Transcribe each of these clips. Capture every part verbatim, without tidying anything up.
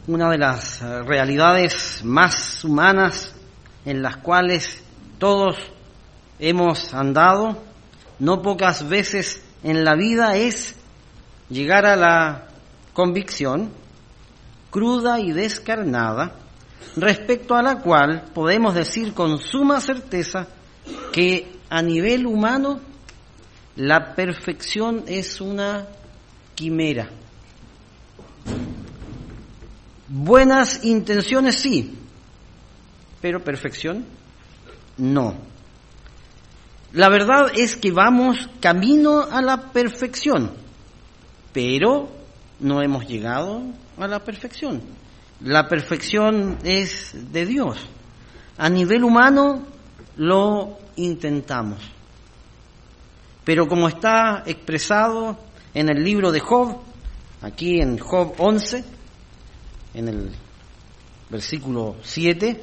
una de las realidades más humanas en las cuales todos hemos andado, no pocas veces en la vida, es llegar a la convicción cruda y descarnada, respecto a la cual podemos decir con suma certeza que a nivel humano la perfección es una quimera. Buenas intenciones sí, pero perfección no. La verdad es que vamos camino a la perfección, pero no hemos llegado a la perfección. La perfección es de Dios. A nivel humano lo intentamos. Pero como está expresado en el libro de Job, aquí en Job once, en el versículo siete,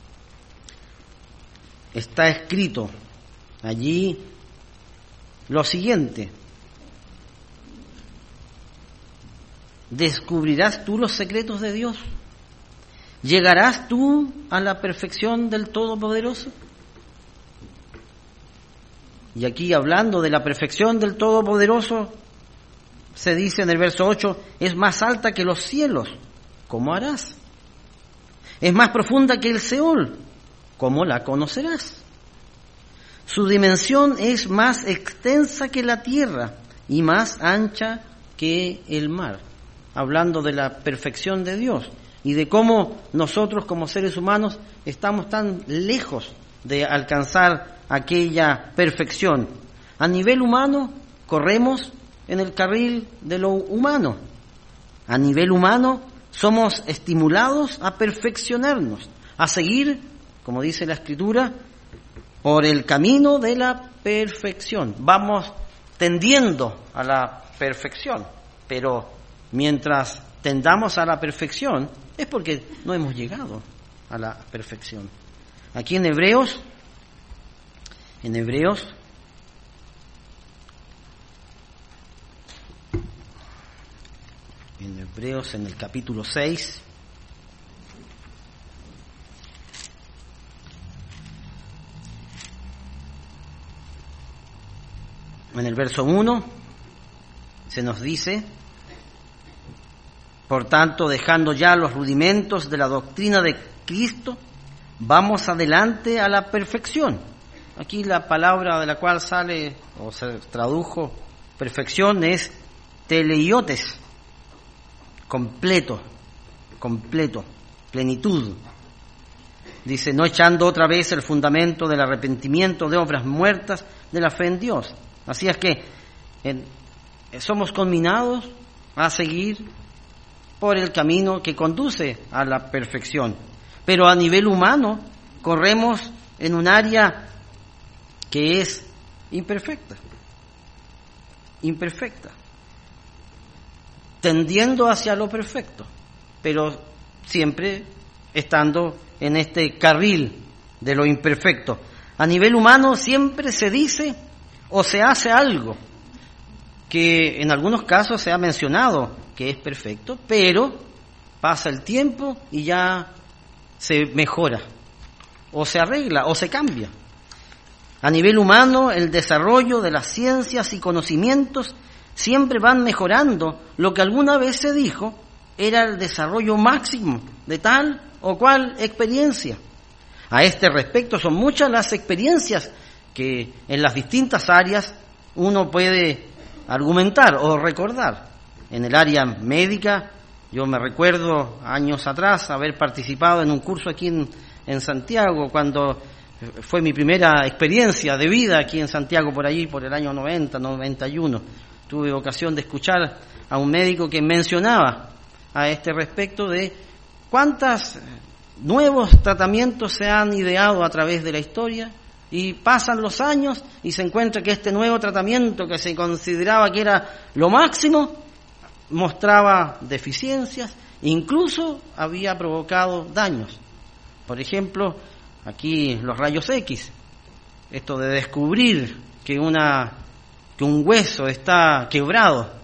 está escrito allí lo siguiente: ¿descubrirás tú los secretos de Dios? ¿Llegarás tú a la perfección del Todopoderoso? Y aquí, hablando de la perfección del Todopoderoso, se dice en el verso ocho: es más alta que los cielos, ¿cómo harás? Es más profunda que el Seol, ¿cómo la conocerás? Su dimensión es más extensa que la tierra y más ancha que el mar. Hablando de la perfección de Dios y de cómo nosotros como seres humanos estamos tan lejos de alcanzar aquella perfección. A nivel humano corremos en el carril de lo humano. A nivel humano somos estimulados a perfeccionarnos, a seguir, como dice la Escritura, por el camino de la perfección. Vamos tendiendo a la perfección, pero mientras tendamos a la perfección es porque no hemos llegado a la perfección. Aquí en Hebreos, en Hebreos, en Hebreos en el capítulo seis, en el verso uno, se nos dice: por tanto, dejando ya los rudimentos de la doctrina de Cristo, vamos adelante a la perfección. Aquí la palabra de la cual sale o se tradujo perfección es teleiotes, completo, completo, plenitud. Dice: no echando otra vez el fundamento del arrepentimiento de obras muertas de la fe en Dios. Así es que en, somos conminados a seguir por el camino que conduce a la perfección. Pero a nivel humano corremos en un área que es imperfecta, imperfecta, tendiendo hacia lo perfecto, pero siempre estando en este carril de lo imperfecto. A nivel humano siempre se dice o se hace algo que en algunos casos se ha mencionado que es perfecto, pero pasa el tiempo y ya se mejora, o se arregla, o se cambia. A nivel humano, el desarrollo de las ciencias y conocimientos siempre van mejorando lo que alguna vez se dijo era el desarrollo máximo de tal o cual experiencia. A este respecto, son muchas las experiencias que en las distintas áreas uno puede argumentar o recordar. En el área médica, yo me recuerdo años atrás haber participado en un curso aquí en, en Santiago, cuando fue mi primera experiencia de vida aquí en Santiago, por allí, por el año noventa, noventa y uno. Tuve ocasión de escuchar a un médico que mencionaba a este respecto de cuántos nuevos tratamientos se han ideado a través de la historia, y pasan los años y se encuentra que este nuevo tratamiento que se consideraba que era lo máximo mostraba deficiencias, incluso había provocado daños. Por ejemplo, aquí los rayos X, esto de descubrir que una que un hueso está quebrado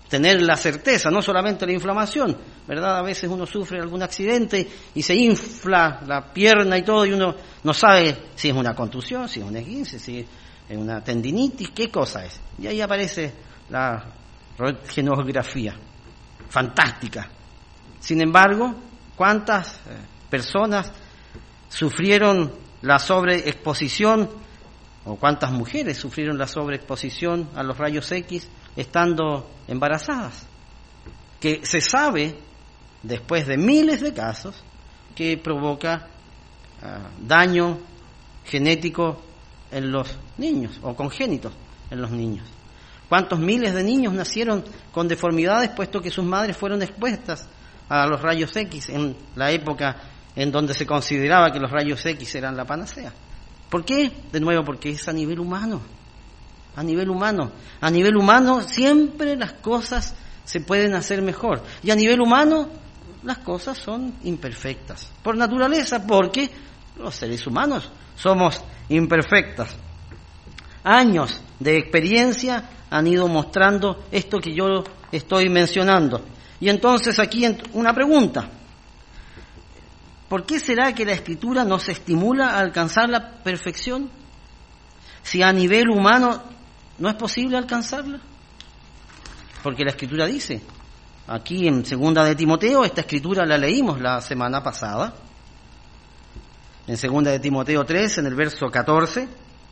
tener la certeza, no solamente la inflamación, ¿verdad? A veces uno sufre algún accidente y se infla la pierna y todo, y uno no sabe si es una contusión, si es un esguince, si es una tendinitis, qué cosa es. Y ahí aparece la röntgenografía, fantástica. Sin embargo, ¿cuántas personas sufrieron la sobreexposición, o cuántas mujeres sufrieron la sobreexposición a los rayos X estando embarazadas? Que se sabe, después de miles de casos, que provoca uh, daño genético en los niños, o congénitos en los niños. ¿Cuántos miles de niños nacieron con deformidades, puesto que sus madres fueron expuestas a los rayos X en la época en donde se consideraba que los rayos X eran la panacea? ¿Por qué? De nuevo, porque es a nivel humano. A nivel humano. A nivel humano siempre las cosas se pueden hacer mejor. Y a nivel humano las cosas son imperfectas. Por naturaleza, porque los seres humanos somos imperfectas. Años de experiencia han ido mostrando esto que yo estoy mencionando. Y entonces aquí una pregunta. ¿Por qué será que la Escritura nos estimula a alcanzar la perfección? Si a nivel humano no es posible alcanzarla. Porque la Escritura dice, aquí en Segunda de Timoteo, esta Escritura la leímos la semana pasada, en Segunda de Timoteo tres, en el verso catorce.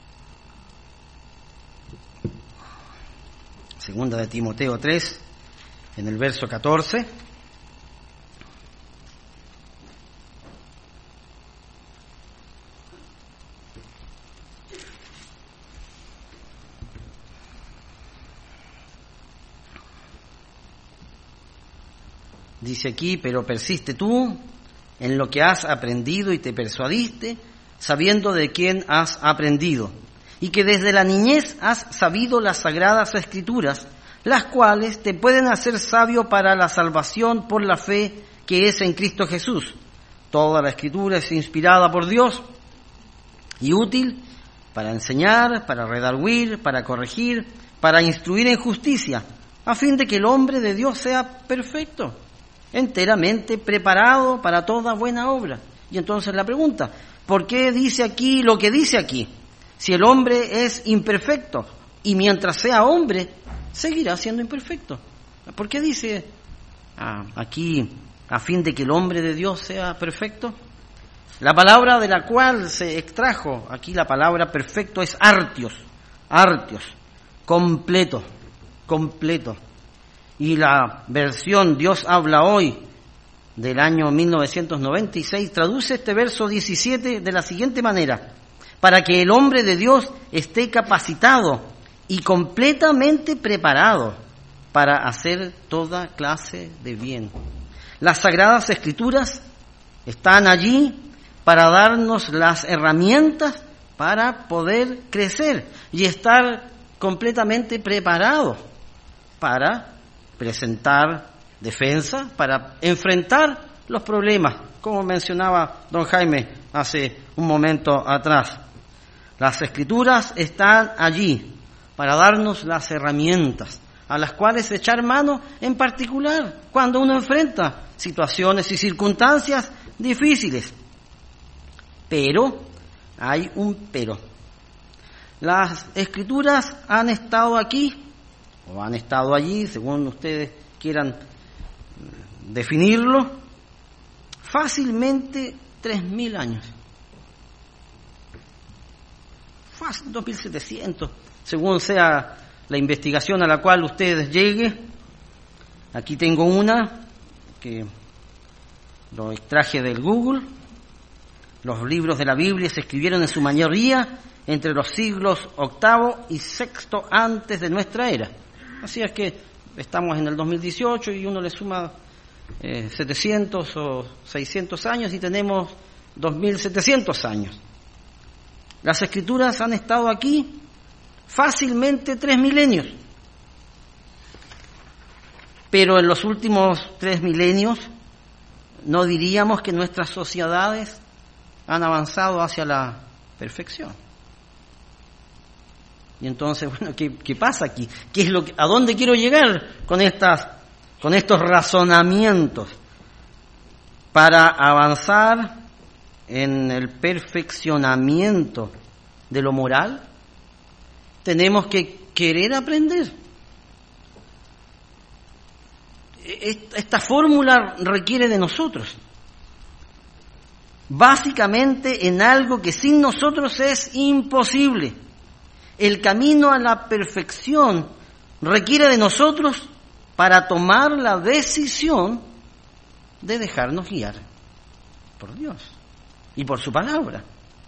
Segunda de Timoteo tres, en el verso catorce. Dice aquí, pero persiste tú en lo que has aprendido y te persuadiste, sabiendo de quién has aprendido, y que desde la niñez has sabido las sagradas Escrituras, las cuales te pueden hacer sabio para la salvación por la fe que es en Cristo Jesús. Toda la Escritura es inspirada por Dios y útil para enseñar, para redarguir, para corregir, para instruir en justicia, a fin de que el hombre de Dios sea perfecto, enteramente preparado para toda buena obra. Y entonces la pregunta, ¿por qué dice aquí lo que dice aquí? Si el hombre es imperfecto y mientras sea hombre seguirá siendo imperfecto. ¿Por qué dice ah, aquí a fin de que el hombre de Dios sea perfecto? La palabra de la cual se extrajo aquí la palabra perfecto es artios, artios, completo, completo. Y la versión Dios habla hoy del año mil novecientos noventa y seis traduce este verso diecisiete de la siguiente manera: para que el hombre de Dios esté capacitado y completamente preparado para hacer toda clase de bien. Las Sagradas Escrituras están allí para darnos las herramientas para poder crecer y estar completamente preparado para presentar defensa, para enfrentar los problemas, como mencionaba don Jaime hace un momento atrás. Las Escrituras están allí para darnos las herramientas a las cuales echar mano, en particular cuando uno enfrenta situaciones y circunstancias difíciles. Pero hay un pero. Las Escrituras han estado aquí o han estado allí, según ustedes quieran definirlo, fácilmente tres mil años. Fácil, dos mil setecientos, según sea la investigación a la cual ustedes lleguen. Aquí tengo una que lo extraje del Google. Los libros de la Biblia se escribieron en su mayoría entre los siglos octavo y sexto antes de nuestra era. Así es que estamos en el dos mil dieciocho y uno le suma eh, setecientos o seiscientos años y tenemos dos mil setecientos años. Las Escrituras han estado aquí fácilmente tres milenios. Pero en los últimos tres milenios no diríamos que nuestras sociedades han avanzado hacia la perfección. Y entonces, bueno, ¿qué, qué pasa aquí? ¿Qué es lo que, ¿a dónde quiero llegar con estas, con estos razonamientos? Para avanzar en el perfeccionamiento de lo moral, tenemos que querer aprender. Esta fórmula requiere de nosotros. Básicamente en algo que sin nosotros es imposible. El camino a la perfección requiere de nosotros para tomar la decisión de dejarnos guiar por Dios y por su palabra.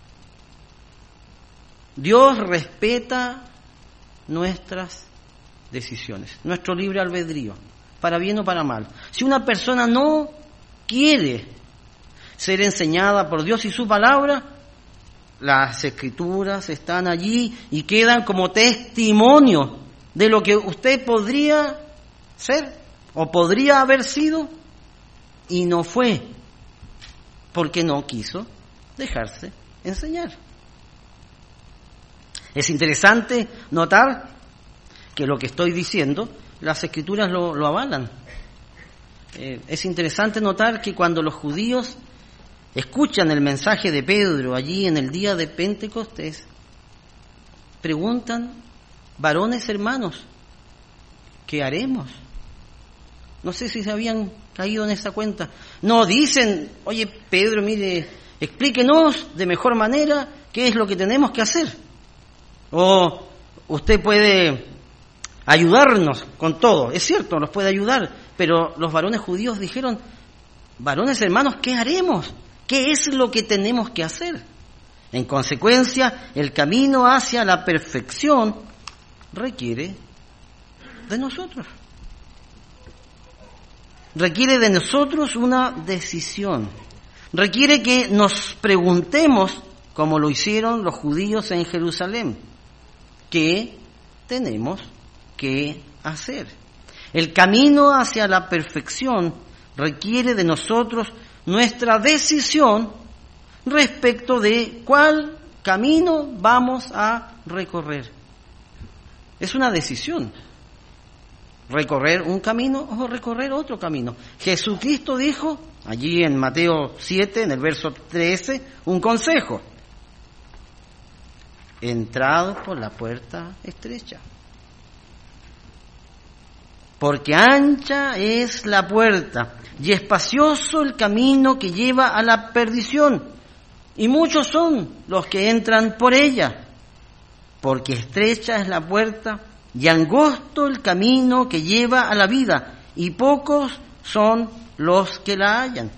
Dios respeta nuestras decisiones, nuestro libre albedrío, para bien o para mal. Si una persona no quiere ser enseñada por Dios y su palabra, las escrituras están allí y quedan como testimonio de lo que usted podría ser o podría haber sido y no fue, porque no quiso dejarse enseñar. Es interesante notar que lo que estoy diciendo, las escrituras lo, lo avalan. Eh, es interesante notar que cuando los judíos escuchan el mensaje de Pedro allí en el día de Pentecostés, preguntan, varones hermanos, ¿qué haremos? No sé si se habían caído en esa cuenta. No dicen, oye Pedro, mire, explíquenos de mejor manera qué es lo que tenemos que hacer. O usted puede ayudarnos con todo. Es cierto, nos puede ayudar, pero los varones judíos dijeron, varones hermanos, ¿qué haremos? ¿Qué es lo que tenemos que hacer? En consecuencia, el camino hacia la perfección requiere de nosotros. Requiere de nosotros una decisión. Requiere que nos preguntemos, como lo hicieron los judíos en Jerusalén, ¿qué tenemos que hacer? El camino hacia la perfección requiere de nosotros nuestra decisión respecto de cuál camino vamos a recorrer. Es una decisión. Recorrer un camino o recorrer otro camino. Jesucristo dijo, allí en Mateo siete, en el verso trece, un consejo. Entrad por la puerta estrecha. Porque ancha es la puerta y espacioso el camino que lleva a la perdición, y muchos son los que entran por ella. Porque estrecha es la puerta y angosto el camino que lleva a la vida, y pocos son los que la hallan.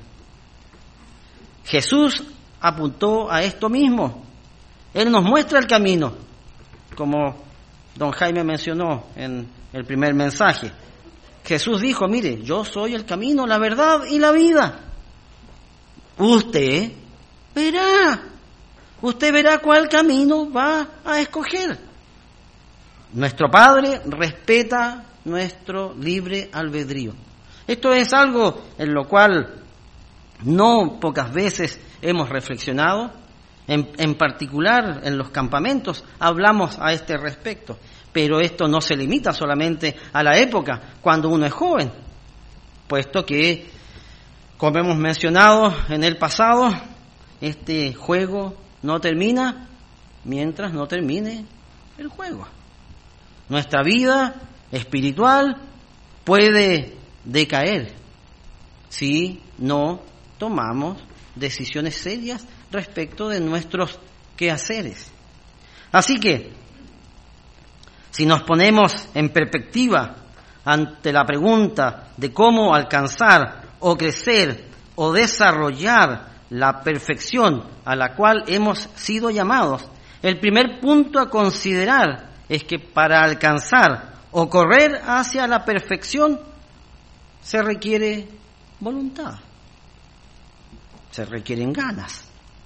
Jesús apuntó a esto mismo. Él nos muestra el camino, como don Jaime mencionó en el primer mensaje. Jesús dijo, mire, yo soy el camino, la verdad y la vida. Usted verá, usted verá cuál camino va a escoger. Nuestro Padre respeta nuestro libre albedrío. Esto es algo en lo cual no pocas veces hemos reflexionado. En, en particular en los campamentos hablamos a este respecto. Pero esto no se limita solamente a la época cuando uno es joven, puesto que, como hemos mencionado en el pasado, este juego no termina mientras no termine el juego. Nuestra vida espiritual puede decaer si no tomamos decisiones serias respecto de nuestros quehaceres. Así que, si nos ponemos en perspectiva ante la pregunta de cómo alcanzar o crecer o desarrollar la perfección a la cual hemos sido llamados, el primer punto a considerar es que para alcanzar o correr hacia la perfección se requiere voluntad, se requieren ganas.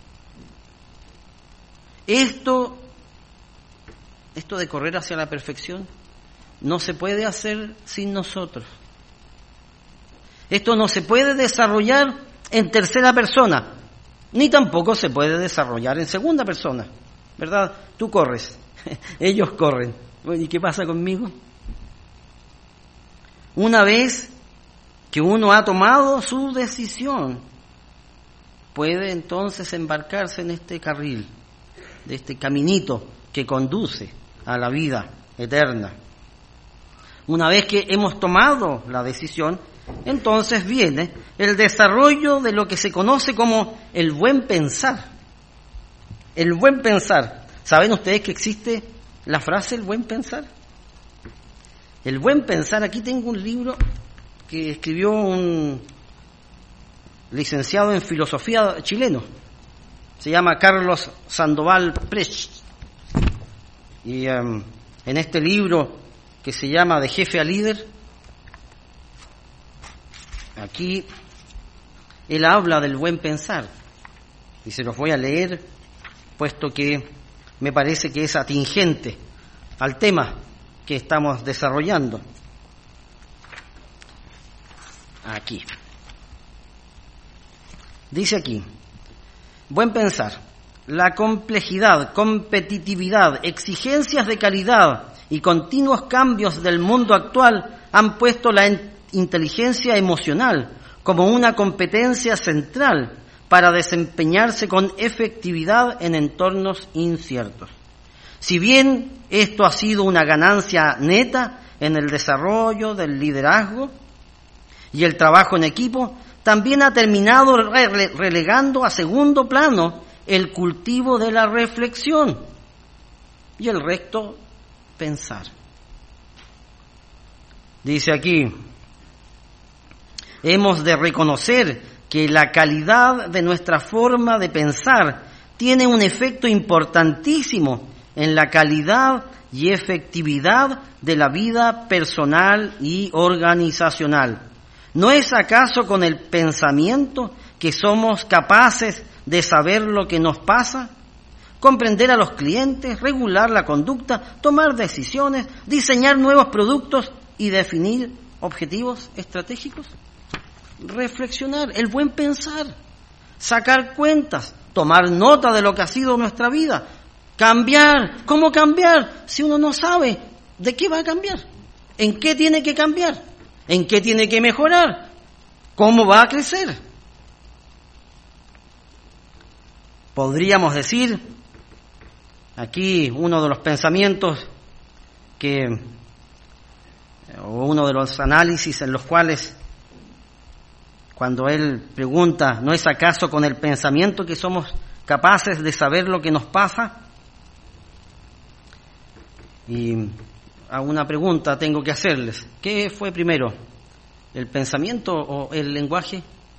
Esto Esto de correr hacia la perfección no se puede hacer sin nosotros. Esto no se puede desarrollar en tercera persona, ni tampoco se puede desarrollar en segunda persona, ¿verdad? Tú corres, Ellos corren. Bueno, ¿y qué pasa conmigo? Una vez que uno ha tomado su decisión, puede entonces embarcarse en este carril, de este caminito que conduce a la vida eterna. Una vez que hemos tomado la decisión, entonces viene el desarrollo de lo que se conoce como el buen pensar. El buen pensar. ¿Saben ustedes que existe la frase el buen pensar? El buen pensar, aquí tengo un libro que escribió un licenciado en filosofía chileno. Se llama Carlos Sandoval Precht. Y um, en este libro que se llama De jefe a líder, aquí él habla del buen pensar. Y se los voy a leer, puesto que me parece que es atingente al tema que estamos desarrollando. Aquí. Dice aquí, buen pensar. La complejidad, competitividad, exigencias de calidad y continuos cambios del mundo actual han puesto la inteligencia emocional como una competencia central para desempeñarse con efectividad en entornos inciertos. Si bien esto ha sido una ganancia neta en el desarrollo del liderazgo y el trabajo en equipo, también ha terminado relegando a segundo plano el cultivo de la reflexión y el recto pensar. Dice aquí, hemos de reconocer que la calidad de nuestra forma de pensar tiene un efecto importantísimo en la calidad y efectividad de la vida personal y organizacional. ¿No es acaso con el pensamiento que somos capaces de saber lo que nos pasa, comprender a los clientes, regular la conducta, tomar decisiones, diseñar nuevos productos y definir objetivos estratégicos? Reflexionar, el buen pensar, sacar cuentas, tomar nota de lo que ha sido nuestra vida, cambiar. ¿Cómo cambiar si uno no sabe de qué va a cambiar? ¿En qué tiene que cambiar? ¿En qué tiene que mejorar? ¿Cómo va a crecer? Podríamos decir, aquí uno de los pensamientos que, o uno de los análisis en los cuales, cuando él pregunta, ¿no es acaso con el pensamiento que somos capaces de saber lo que nos pasa? Y a una pregunta tengo que hacerles. ¿Qué fue primero, el pensamiento o el lenguaje?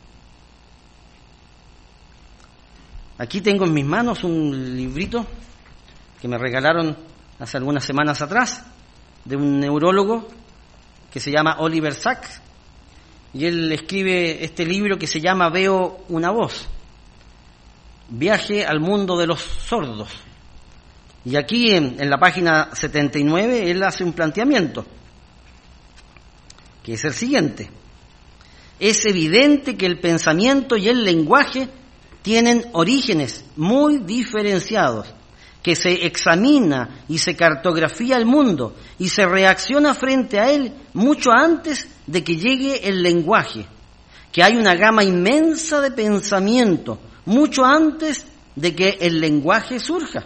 Aquí tengo en mis manos un librito que me regalaron hace algunas semanas atrás de un neurólogo que se llama Oliver Sacks, y él escribe este libro que se llama Veo una voz, viaje al mundo de los sordos. Y aquí en, en la página setenta y nueve él hace un planteamiento, que es el siguiente. Es evidente que el pensamiento y el lenguaje tienen orígenes muy diferenciados, que se examina y se cartografía el mundo y se reacciona frente a él mucho antes de que llegue el lenguaje, que hay una gama inmensa de pensamiento mucho antes de que el lenguaje surja.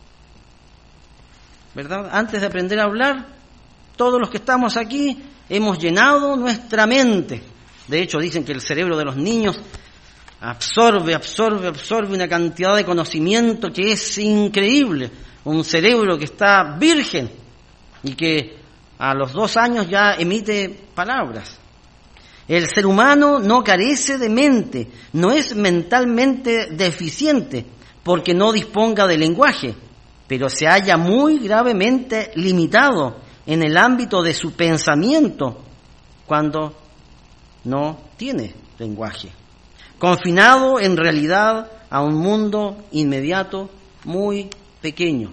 ¿Verdad? Antes de aprender a hablar, todos los que estamos aquí hemos llenado nuestra mente. De hecho, dicen que el cerebro de los niños absorbe, absorbe, absorbe una cantidad de conocimiento que es increíble. Un cerebro que está virgen y que a los dos años ya emite palabras. El ser humano no carece de mente, no es mentalmente deficiente porque no disponga de lenguaje, pero se halla muy gravemente limitado en el ámbito de su pensamiento cuando no tiene lenguaje, confinado en realidad a un mundo inmediato muy pequeño.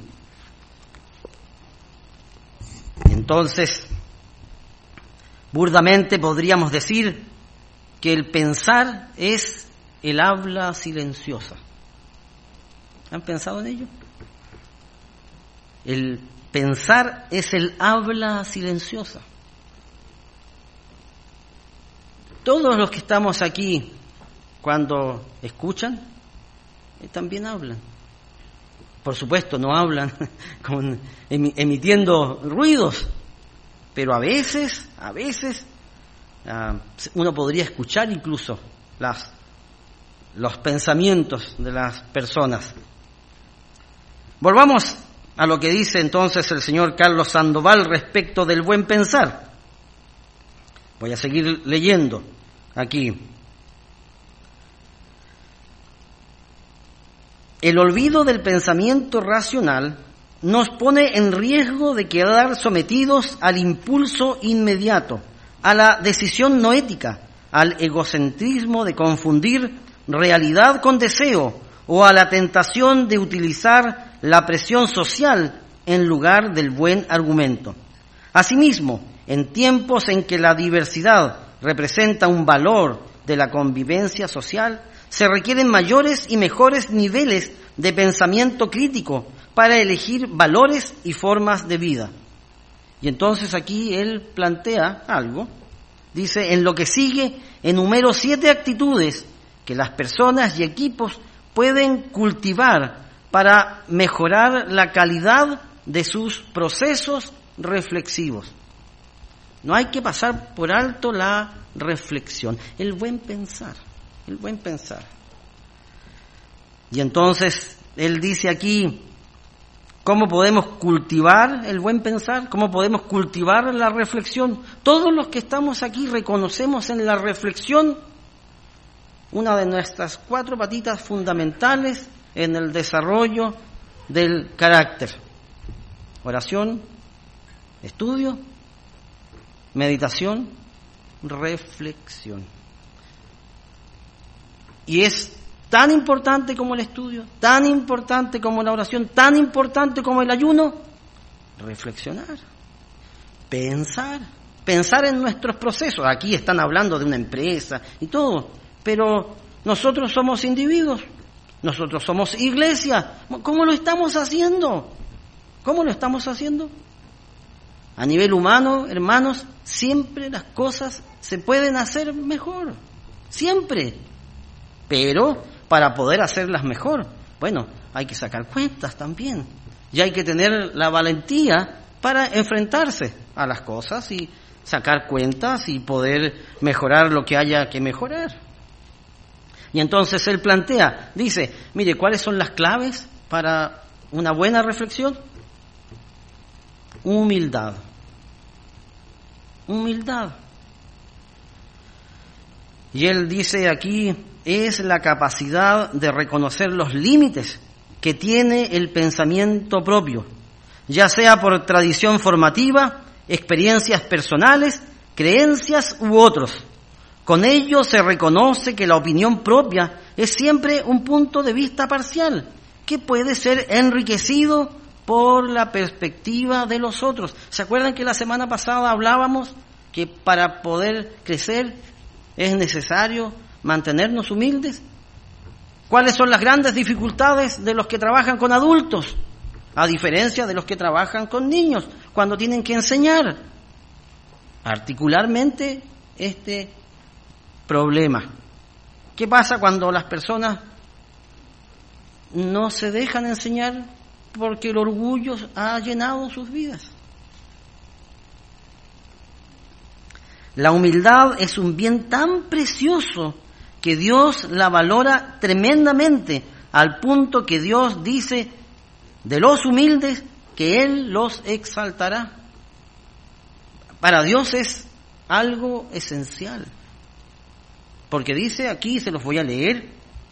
Entonces, burdamente podríamos decir que el pensar es el habla silenciosa. ¿Han pensado en ello? El pensar es el habla silenciosa. Todos los que estamos aquí, cuando escuchan, eh, también hablan. Por supuesto, no hablan con, emitiendo ruidos, pero a veces, a veces, uh, uno podría escuchar incluso las, los pensamientos de las personas. Volvamos a lo que dice entonces el señor Carlos Sandoval respecto del buen pensar. Voy a seguir leyendo aquí. El olvido del pensamiento racional nos pone en riesgo de quedar sometidos al impulso inmediato, a la decisión no ética, al egocentrismo de confundir realidad con deseo o a la tentación de utilizar la presión social en lugar del buen argumento. Asimismo, en tiempos en que la diversidad representa un valor de la convivencia social, se requieren mayores y mejores niveles de pensamiento crítico para elegir valores y formas de vida. Y entonces aquí él plantea algo. Dice, en lo que sigue, enumero siete actitudes que las personas y equipos pueden cultivar para mejorar la calidad de sus procesos reflexivos. No hay que pasar por alto la reflexión, el buen pensar, el buen pensar. Y entonces él dice aquí, ¿cómo podemos cultivar el buen pensar? ¿Cómo podemos cultivar la reflexión? Todos los que estamos aquí reconocemos en la reflexión una de nuestras cuatro patitas fundamentales en el desarrollo del carácter. Oración, estudio, meditación, reflexión. Y es tan importante como el estudio, tan importante como la oración, tan importante como el ayuno, reflexionar, pensar, pensar en nuestros procesos. Aquí están hablando de una empresa y todo, pero nosotros somos individuos, nosotros somos iglesia. ¿Cómo lo estamos haciendo? ¿Cómo lo estamos haciendo? A nivel humano, hermanos, siempre las cosas se pueden hacer mejor, siempre. Pero para poder hacerlas mejor, bueno, hay que sacar cuentas también. Y hay que tener la valentía para enfrentarse a las cosas y sacar cuentas y poder mejorar lo que haya que mejorar. Y entonces él plantea, dice, mire, ¿cuáles son las claves para una buena reflexión? Humildad. Humildad. Y él dice aquí, es la capacidad de reconocer los límites que tiene el pensamiento propio, ya sea por tradición formativa, experiencias personales, creencias u otros. Con ello se reconoce que la opinión propia es siempre un punto de vista parcial, que puede ser enriquecido por la perspectiva de los otros. ¿Se acuerdan que la semana pasada hablábamos que para poder crecer es necesario mantenernos humildes? ¿Cuáles son las grandes dificultades de los que trabajan con adultos, a diferencia de los que trabajan con niños, cuando tienen que enseñar? Particularmente este problema. ¿Qué pasa cuando las personas no se dejan enseñar porque el orgullo ha llenado sus vidas? La humildad es un bien tan precioso que Dios la valora tremendamente, al punto que Dios dice de los humildes que Él los exaltará. Para Dios es algo esencial, porque dice aquí, se los voy a leer,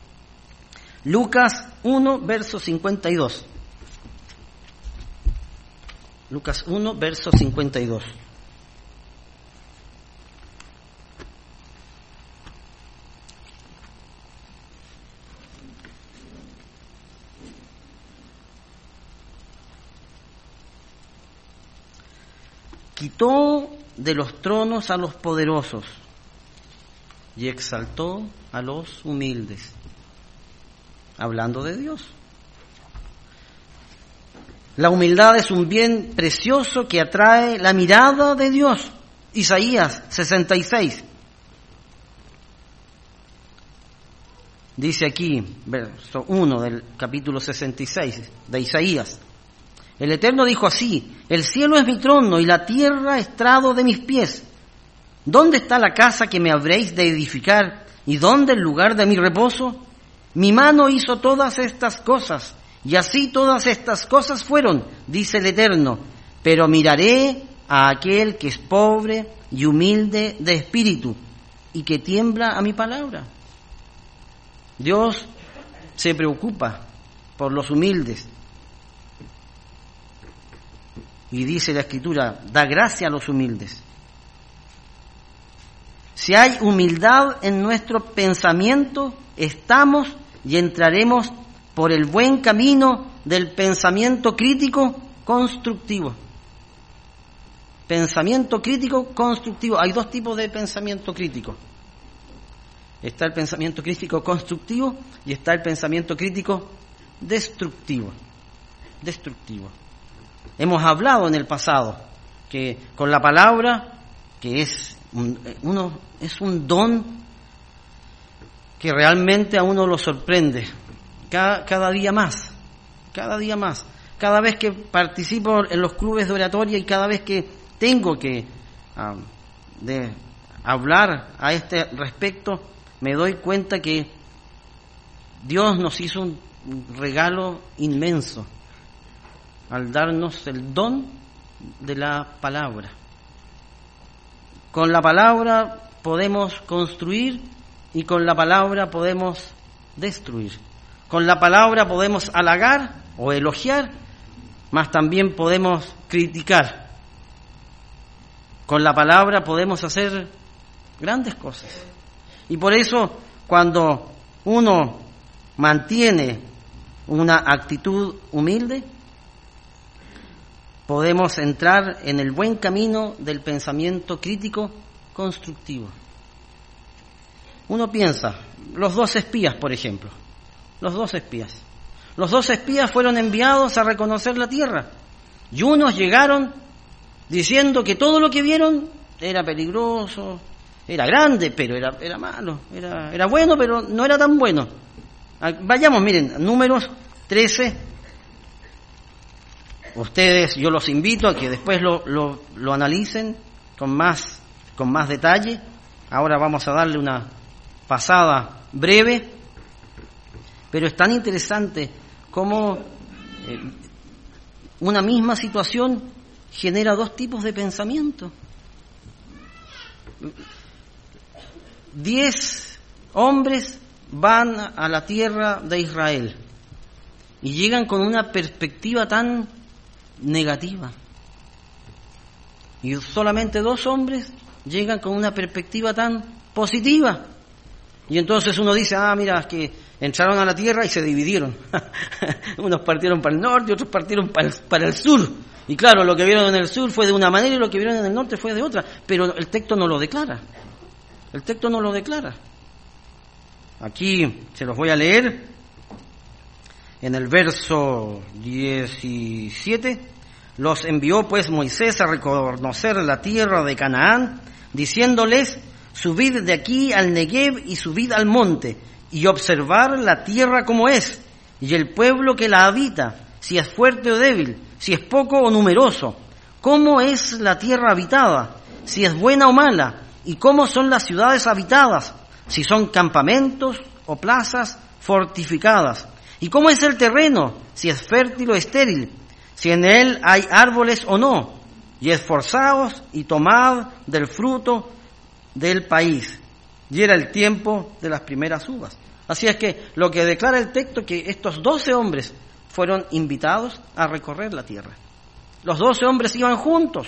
Lucas uno, verso cincuenta y dos. Lucas uno, verso cincuenta y dos. Quitó de los tronos a los poderosos y exaltó a los humildes. Hablando de Dios. La humildad es un bien precioso que atrae la mirada de Dios. Isaías sesenta y seis. Dice aquí, verso uno del capítulo sesenta y seis de Isaías. El Eterno dijo así: el cielo es mi trono y la tierra estrado de mis pies. ¿Dónde está la casa que me habréis de edificar? ¿Y dónde el lugar de mi reposo? Mi mano hizo todas estas cosas, y así todas estas cosas fueron, dice el Eterno. Pero miraré a aquel que es pobre y humilde de espíritu, y que tiembla a mi palabra. Dios se preocupa por los humildes. Y dice la Escritura, da gracia a los humildes. Si hay humildad en nuestro pensamiento, estamos y entraremos por el buen camino del pensamiento crítico constructivo. Pensamiento crítico constructivo. Hay dos tipos de pensamiento crítico. Está el pensamiento crítico constructivo y está el pensamiento crítico destructivo. Destructivo. Hemos hablado en el pasado que con la palabra, que es un, uno, es un don que realmente a uno lo sorprende cada, cada día más, cada día más. Cada vez que participo en los clubes de oratoria y cada vez que tengo que um, de hablar a este respecto, me doy cuenta que Dios nos hizo un regalo inmenso al darnos el don de la palabra. Con la palabra podemos construir y con la palabra podemos destruir. Con la palabra podemos halagar o elogiar, mas también podemos criticar. Con la palabra podemos hacer grandes cosas. Y por eso, cuando uno mantiene una actitud humilde, podemos entrar en el buen camino del pensamiento crítico constructivo. Uno piensa, los dos espías, por ejemplo, los dos espías. Los dos espías fueron enviados a reconocer la tierra y unos llegaron diciendo que todo lo que vieron era peligroso, era grande, pero era, era malo, era, era bueno, pero no era tan bueno. Vayamos, miren, Números trece. Ustedes, yo los invito a que después lo, lo, lo analicen con más, con más detalle. Ahora vamos a darle una pasada breve, pero es tan interesante cómo eh, una misma situación genera dos tipos de pensamiento. Diez hombres van a la tierra de Israel y llegan con una perspectiva tan negativa. Y solamente dos hombres llegan con una perspectiva tan positiva. Y entonces uno dice, ah, mira, es que entraron a la tierra y se dividieron. Unos partieron para el norte y otros partieron para el, para el sur. Y claro, lo que vieron en el sur fue de una manera y lo que vieron en el norte fue de otra. Pero el texto no lo declara. El texto no lo declara. Aquí se los voy a leer. En el verso diecisiete, los envió pues Moisés a reconocer la tierra de Canaán, diciéndoles, subid de aquí al Negev y subid al monte, y observar la tierra como es, y el pueblo que la habita, si es fuerte o débil, si es poco o numeroso, cómo es la tierra habitada, si es buena o mala, y cómo son las ciudades habitadas, si son campamentos o plazas fortificadas, y cómo es el terreno, si es fértil o estéril, si en él hay árboles o no, y esforzaos y tomad del fruto del país. Y era el tiempo de las primeras uvas. Así es que lo que declara el texto es que estos doce hombres fueron invitados a recorrer la tierra. Los doce hombres iban juntos,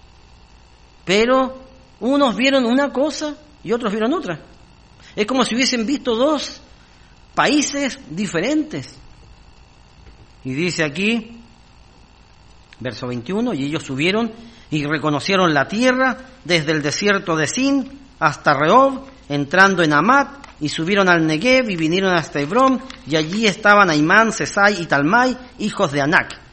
pero unos vieron una cosa y otros vieron otra. Es como si hubiesen visto dos países diferentes. Y dice aquí, verso veintiuno, y ellos subieron y reconocieron la tierra desde el desierto de Sin hasta Rehob, entrando en Amat, y subieron al Negev y vinieron hasta Hebrón, y allí estaban Aimán, Sesai y Talmai, hijos de Anac.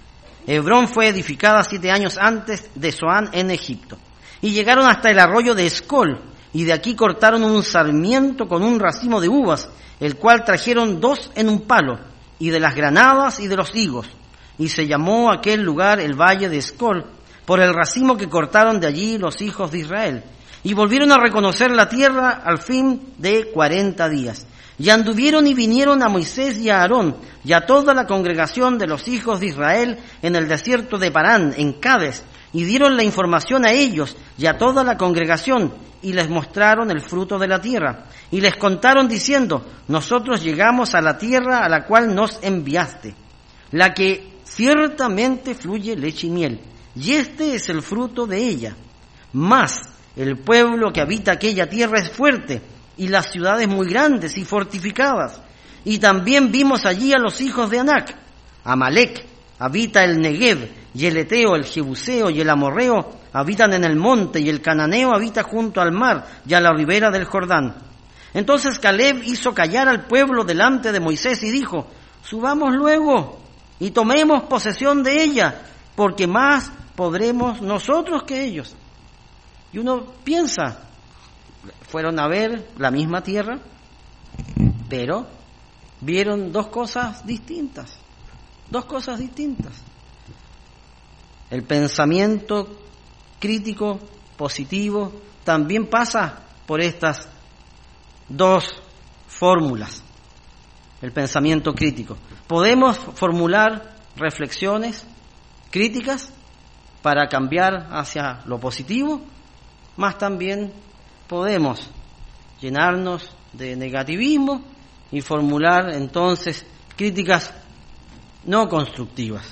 Hebrón fue edificada siete años antes de Zoán en Egipto. Y llegaron hasta el arroyo de Escol, y de aquí cortaron un sarmiento con un racimo de uvas, el cual trajeron dos en un palo, y de las granadas y de los higos. Y se llamó aquel lugar el valle de Escol, por el racimo que cortaron de allí los hijos de Israel. Y volvieron a reconocer la tierra al fin de cuarenta días. Y anduvieron y vinieron a Moisés y a Aarón, y a toda la congregación de los hijos de Israel en el desierto de Parán, en Cades, y dieron la información a ellos y a toda la congregación, y les mostraron el fruto de la tierra. Y les contaron diciendo, nosotros llegamos a la tierra a la cual nos enviaste, la que ciertamente fluye leche y miel, y este es el fruto de ella. Mas el pueblo que habita aquella tierra es fuerte, y las ciudades muy grandes y fortificadas. Y también vimos allí a los hijos de Anac. Amalec habita el Negev, y el Eteo, el Jebuseo y el Amorreo habitan en el monte, y el Cananeo habita junto al mar y a la ribera del Jordán. Entonces Caleb hizo callar al pueblo delante de Moisés y dijo, subamos luego y tomemos posesión de ella, porque más podremos nosotros que ellos. Y uno piensa, fueron a ver la misma tierra, pero vieron dos cosas distintas, dos cosas distintas. El pensamiento crítico, positivo, también pasa por estas dos fórmulas. El pensamiento crítico. Podemos formular reflexiones críticas para cambiar hacia lo positivo, más también podemos llenarnos de negativismo y formular entonces críticas no constructivas.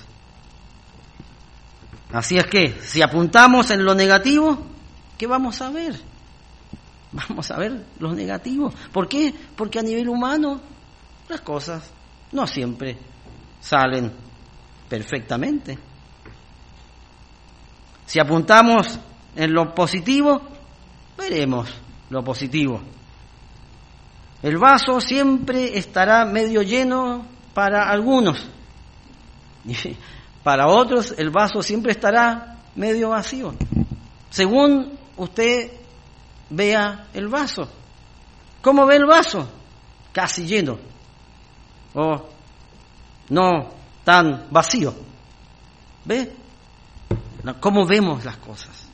Así es que, si apuntamos en lo negativo, ¿qué vamos a ver? Vamos a ver lo negativo. ¿Por qué? Porque a nivel humano las cosas no siempre salen perfectamente. Si apuntamos en lo positivo, veremos lo positivo. El vaso siempre estará medio lleno para algunos. Para otros el vaso siempre estará medio vacío, según usted vea el vaso. ¿Cómo ve el vaso? Casi lleno, o no tan vacío. ¿Ve? ¿Cómo vemos las cosas?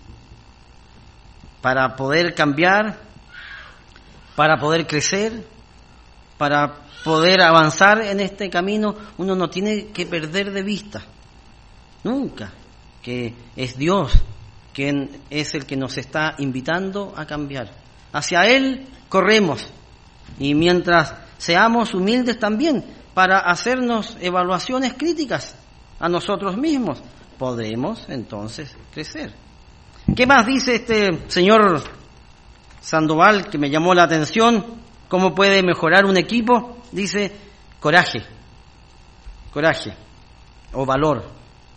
Para poder cambiar, para poder crecer, para poder avanzar en este camino, uno no tiene que perder de vista nunca que es Dios quien es el que nos está invitando a cambiar. Hacia Él corremos, y mientras seamos humildes también para hacernos evaluaciones críticas a nosotros mismos, podremos entonces crecer. ¿Qué más dice este señor Sandoval que me llamó la atención? ¿Cómo puede mejorar un equipo? Dice coraje, coraje o valor.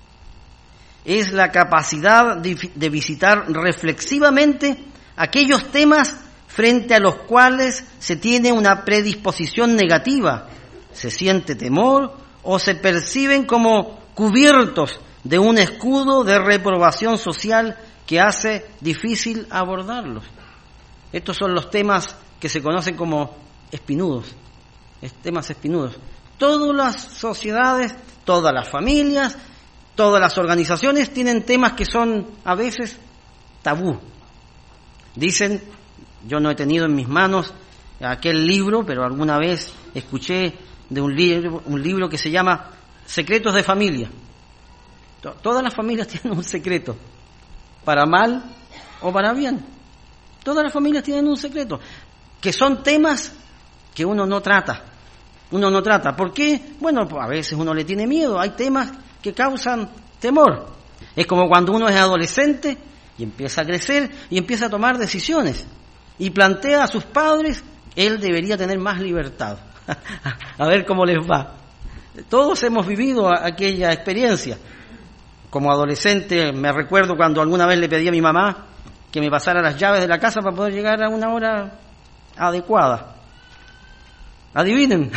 Es la capacidad de visitar reflexivamente aquellos temas frente a los cuales se tiene una predisposición negativa, se siente temor o se perciben como cubiertos de un escudo de reprobación social que hace difícil abordarlos. Estos son los temas que se conocen como espinudos, temas espinudos. Todas las sociedades, todas las familias, todas las organizaciones tienen temas que son a veces tabú. Dicen, yo no he tenido en mis manos aquel libro, pero alguna vez escuché de un libro, un libro que se llama Secretos de Familia. Todas las familias tienen un secreto, para mal o para bien. Todas las familias tienen un secreto, que son temas que uno no trata. Uno no trata. ¿Por qué? Bueno, pues a veces uno le tiene miedo. Hay temas que causan temor. Es como cuando uno es adolescente y empieza a crecer y empieza a tomar decisiones y plantea a sus padres, él debería tener más libertad. A ver cómo les va. Todos hemos vivido aquella experiencia. Como adolescente me recuerdo cuando alguna vez le pedí a mi mamá que me pasara las llaves de la casa para poder llegar a una hora adecuada. Adivinen,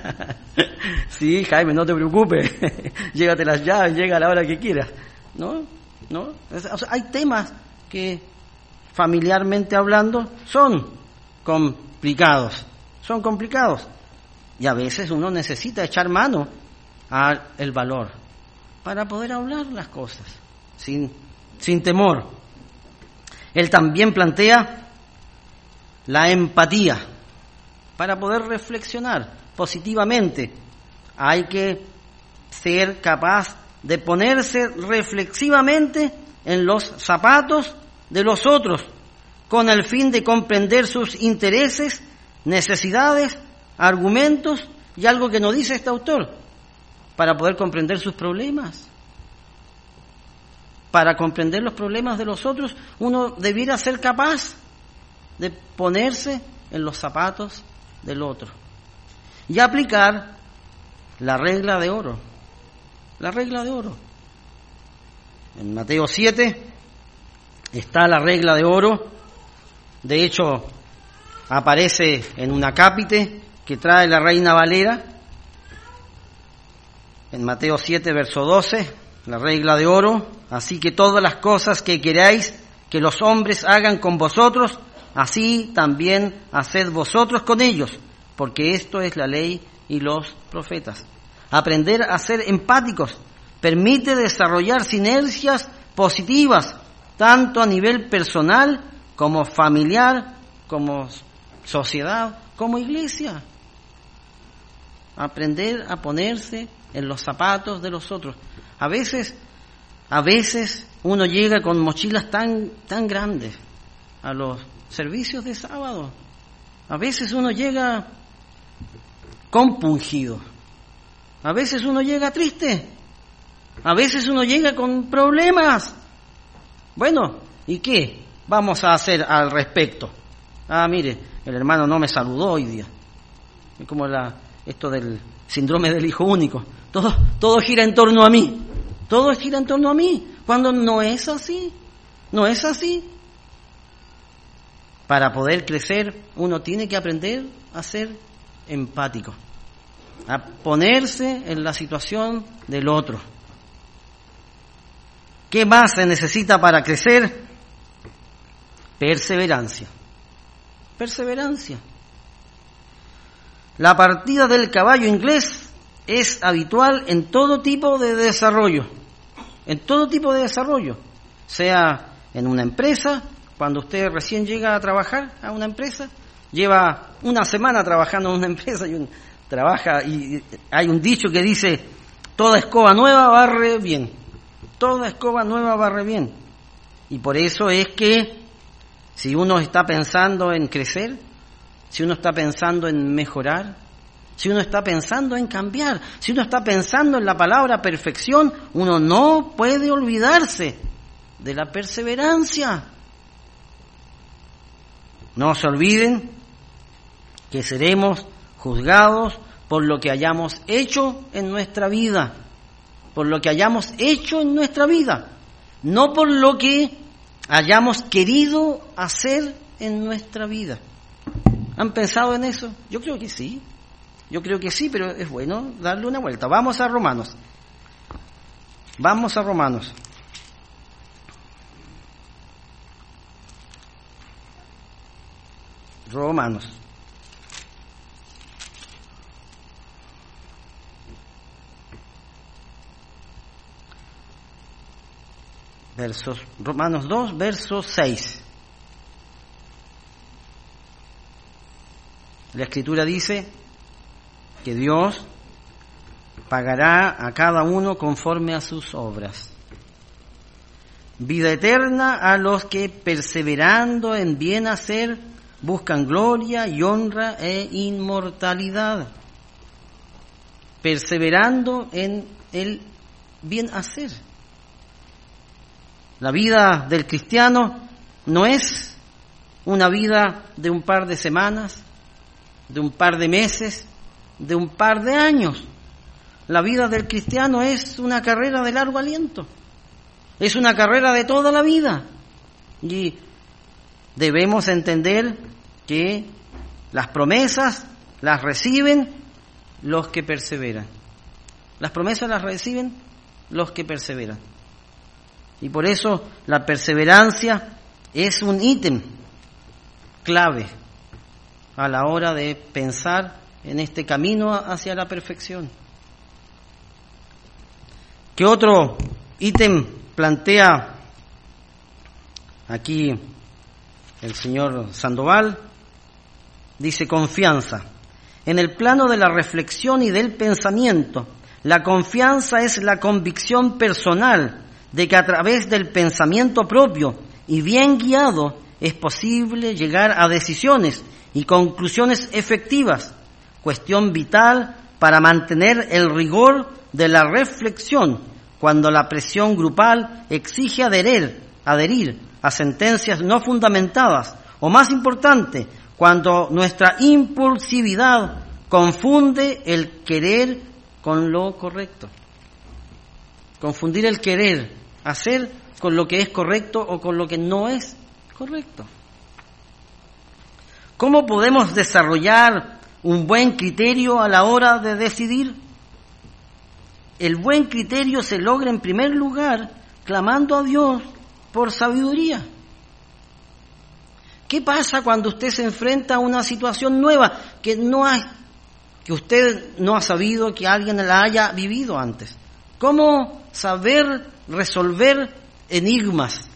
Sí, Jaime, no te preocupes, llégate las llaves, llega a la hora que quieras. ¿No? ¿No? O sea, hay temas que, familiarmente hablando, son complicados, son complicados. Y a veces uno necesita echar mano al valor para poder hablar las cosas sin, sin temor. Él también plantea la empatía para poder reflexionar positivamente. Hay que ser capaz de ponerse reflexivamente en los zapatos de los otros, con el fin de comprender sus intereses, necesidades, argumentos y algo que nos dice este autor, para poder comprender sus problemas. Para comprender los problemas de los otros, uno debiera ser capaz de ponerse en los zapatos del otro y aplicar la regla de oro. La regla de oro. En Mateo siete está la regla de oro. De hecho, aparece en un acápite que trae la Reina Valera. En Mateo siete, verso doce, la regla de oro. Así que todas las cosas que queráis que los hombres hagan con vosotros, así también haced vosotros con ellos, porque esto es la ley y los profetas. Aprender a ser empáticos permite desarrollar sinergias positivas, tanto a nivel personal como familiar, como sociedad, como iglesia. Aprender a ponerse en los zapatos de los otros. A veces, a veces uno llega con mochilas tan, tan grandes a los servicios de sábado. A veces uno llega compungido. A veces uno llega triste. A veces uno llega con problemas. Bueno, ¿y qué vamos a hacer al respecto? Ah, mire, el hermano no me saludó hoy día. Es como la, esto del síndrome del hijo único. Todo, todo gira en torno a mí. Todo gira en torno a mí. Cuando no es así. No es así. Para poder crecer, uno tiene que aprender a ser empático, a ponerse en la situación del otro. ¿Qué más se necesita para crecer? Perseverancia. Perseverancia. La partida del caballo inglés es habitual en todo tipo de desarrollo. En todo tipo de desarrollo. Sea en una empresa, cuando usted recién llega a trabajar a una empresa, lleva una semana trabajando en una empresa y un, trabaja y hay un dicho que dice: toda escoba nueva barre bien. Toda escoba nueva barre bien. Y por eso es que si uno está pensando en crecer, si uno está pensando en mejorar, si uno está pensando en cambiar, si uno está pensando en la palabra perfección, uno no puede olvidarse de la perseverancia. No se olviden que seremos juzgados por lo que hayamos hecho en nuestra vida, por lo que hayamos hecho en nuestra vida, no por lo que hayamos querido hacer en nuestra vida. ¿Han pensado en eso? Yo creo que sí, yo creo que sí, pero es bueno darle una vuelta. Vamos a Romanos, vamos a Romanos. Romanos. Versos, Romanos dos, verso seis. La Escritura dice que Dios pagará a cada uno conforme a sus obras. Vida eterna a los que, perseverando en bien hacer, buscan gloria y honra e inmortalidad. Perseverando en el bien hacer. La vida del cristiano no es una vida de un par de semanas, de un par de meses, de un par de años. La vida del cristiano es una carrera de largo aliento. Es una carrera de toda la vida. Y debemos entender que las promesas las reciben los que perseveran. Las promesas las reciben los que perseveran. Y por eso la perseverancia es un ítem clave a la hora de pensar en este camino hacia la perfección. ¿Qué otro ítem plantea aquí el señor Sandoval? Dice confianza. En el plano de la reflexión y del pensamiento, la confianza es la convicción personal de que a través del pensamiento propio y bien guiado es posible llegar a decisiones y conclusiones efectivas, cuestión vital para mantener el rigor de la reflexión cuando la presión grupal exige adherir, adherir a sentencias no fundamentadas, o más importante, cuando nuestra impulsividad confunde el querer con lo correcto. Confundir el querer hacer con lo que es correcto o con lo que no es correcto. ¿Cómo podemos desarrollar un buen criterio a la hora de decidir? El buen criterio se logra en primer lugar clamando a Dios por sabiduría. ¿Qué pasa cuando usted se enfrenta a una situación nueva que no ha, que usted no ha sabido que alguien la haya vivido antes? ¿Cómo saber resolver enigmas?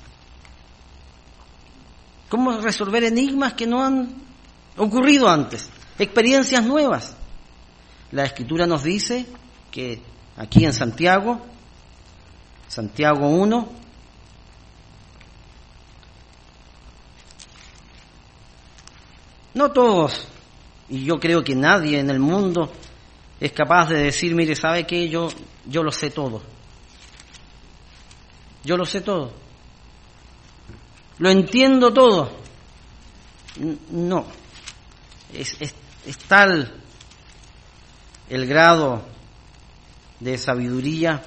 ¿Cómo resolver enigmas que no han ocurrido antes? Experiencias nuevas. La Escritura nos dice que aquí en Santiago, Santiago uno, no todos, y yo creo que nadie en el mundo es capaz de decir, mire, ¿sabe qué? Yo, yo lo sé todo. Yo lo sé todo. Lo entiendo todo. No. Es, es, es tal el grado de sabiduría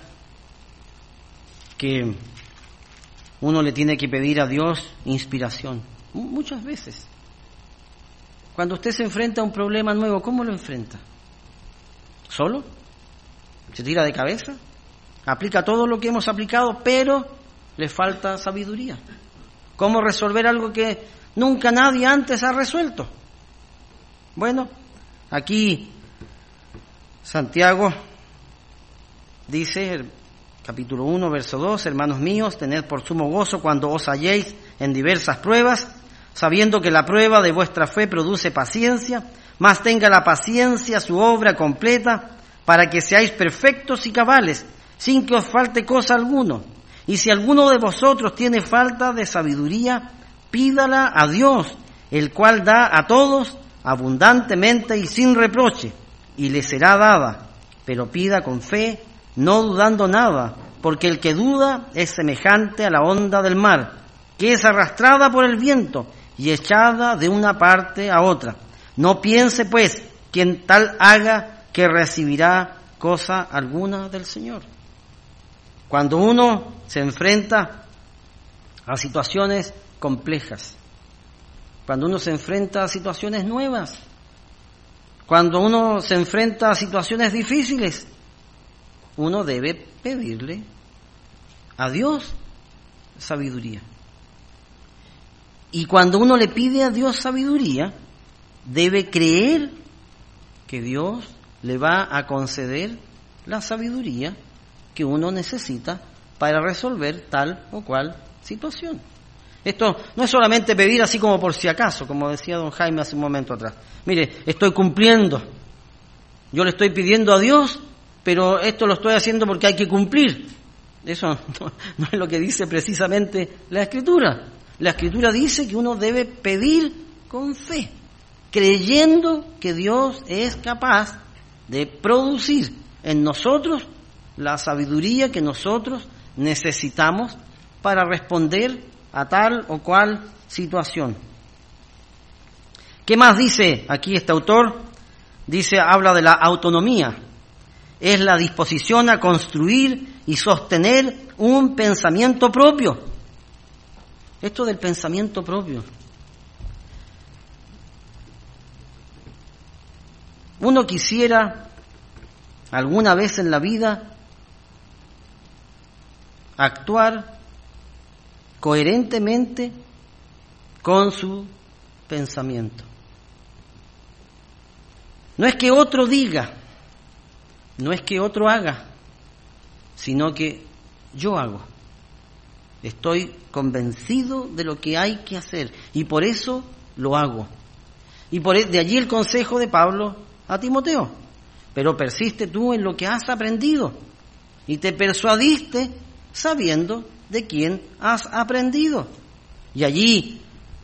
que uno le tiene que pedir a Dios inspiración. Muchas veces. Cuando usted se enfrenta a un problema nuevo, ¿cómo lo enfrenta? ¿Solo? ¿Se tira de cabeza? Aplica todo lo que hemos aplicado, pero le falta sabiduría. ¿Cómo resolver algo que nunca nadie antes ha resuelto? Bueno, aquí Santiago dice, el capítulo uno, verso dos, hermanos míos, tened por sumo gozo cuando os halléis en diversas pruebas, sabiendo que la prueba de vuestra fe produce paciencia, mas tenga la paciencia su obra completa, para que seáis perfectos y cabales, sin que os falte cosa alguno. Y si alguno de vosotros tiene falta de sabiduría, pídala a Dios, el cual da a todos abundantemente y sin reproche, y le será dada. Pero pida con fe, no dudando nada, porque el que duda es semejante a la onda del mar, que es arrastrada por el viento y echada de una parte a otra. No piense, pues, quien tal haga, que recibirá cosa alguna del Señor. Cuando uno se enfrenta a situaciones complejas, cuando uno se enfrenta a situaciones nuevas, cuando uno se enfrenta a situaciones difíciles, uno debe pedirle a Dios sabiduría. Y cuando uno le pide a Dios sabiduría, debe creer que Dios le va a conceder la sabiduría que uno necesita para resolver tal o cual situación. Esto no es solamente pedir así como por si acaso, como decía don Jaime hace un momento atrás. Mire, estoy cumpliendo. Yo le estoy pidiendo a Dios, pero esto lo estoy haciendo porque hay que cumplir. Eso no, no es lo que dice precisamente la Escritura. La Escritura dice que uno debe pedir con fe, creyendo que Dios es capaz de producir en nosotros la sabiduría que nosotros necesitamos para responder a tal o cual situación. ¿Qué más dice aquí este autor? Dice, habla de la autonomía. Es la disposición a construir y sostener un pensamiento propio. Esto del pensamiento propio. Uno quisiera alguna vez en la vida actuar coherentemente con su pensamiento. No es que otro diga, no es que otro haga, sino que yo hago. Estoy convencido de lo que hay que hacer y por eso lo hago. Y por de allí el consejo de Pablo a Timoteo. Pero persiste tú en lo que has aprendido y te persuadiste sabiendo de quién has aprendido. Y allí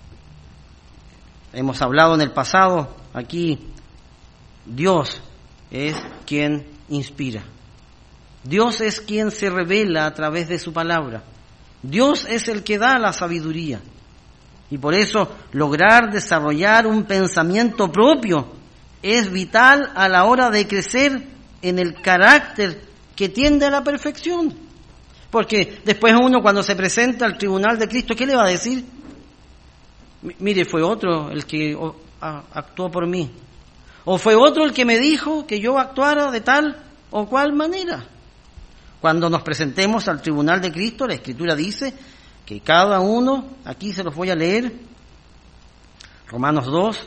hemos hablado en el pasado, aquí Dios es quien inspira. Dios es quien se revela a través de su palabra. Dios es el que da la sabiduría. Y por eso lograr desarrollar un pensamiento propio es vital a la hora de crecer en el carácter que tiende a la perfección. Porque después uno cuando se presenta al tribunal de Cristo, ¿qué le va a decir? Mire, fue otro el que actuó por mí. O fue otro el que me dijo que yo actuara de tal o cual manera. Cuando nos presentemos al tribunal de Cristo, la Escritura dice que cada uno, aquí se los voy a leer, Romanos dos,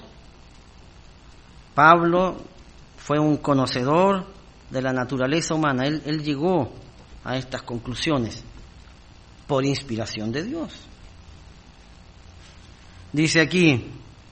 Pablo fue un conocedor de la naturaleza humana, él, él llegó a estas conclusiones por inspiración de Dios. Dice aquí,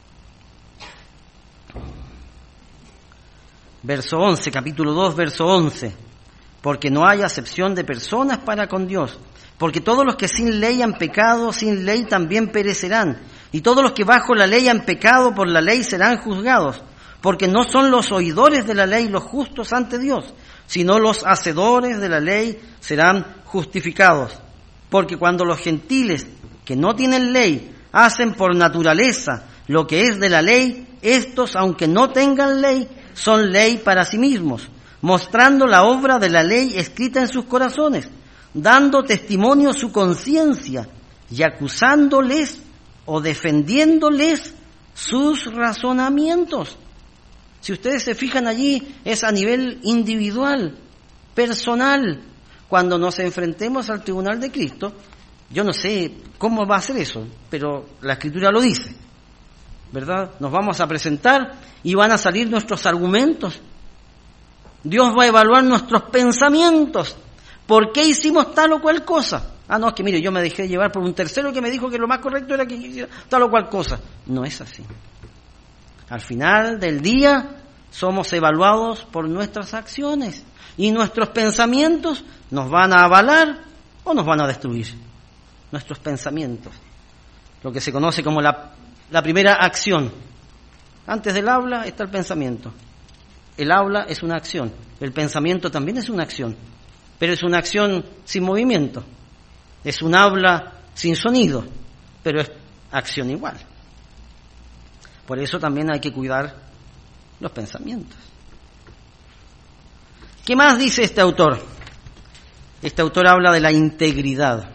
verso once, capítulo dos, verso once, porque no hay acepción de personas para con Dios, porque todos los que sin ley han pecado, sin ley también perecerán, y todos los que bajo la ley han pecado, por la ley serán juzgados, porque no son los oidores de la ley los justos ante Dios, sino los hacedores de la ley serán justificados. Porque cuando los gentiles que no tienen ley hacen por naturaleza lo que es de la ley, estos, aunque no tengan ley, son ley para sí mismos, mostrando la obra de la ley escrita en sus corazones, dando testimonio su conciencia y acusándoles o defendiéndoles sus razonamientos. Si ustedes se fijan allí, es a nivel individual, personal. Cuando nos enfrentemos al tribunal de Cristo, yo no sé cómo va a ser eso, pero la Escritura lo dice, ¿verdad? Nos vamos a presentar y van a salir nuestros argumentos. Dios va a evaluar nuestros pensamientos. ¿Por qué hicimos tal o cual cosa? Ah, no, es que mire, yo me dejé llevar por un tercero que me dijo que lo más correcto era que hiciera tal o cual cosa. No es así. Al final del día somos evaluados por nuestras acciones y nuestros pensamientos nos van a avalar o nos van a destruir. Nuestros pensamientos, lo que se conoce como la, la primera acción. Antes del habla está el pensamiento. El habla es una acción, el pensamiento también es una acción, pero es una acción sin movimiento. Es un habla sin sonido, pero es acción igual. Por eso también hay que cuidar los pensamientos. ¿Qué más dice este autor? Este autor habla de la integridad.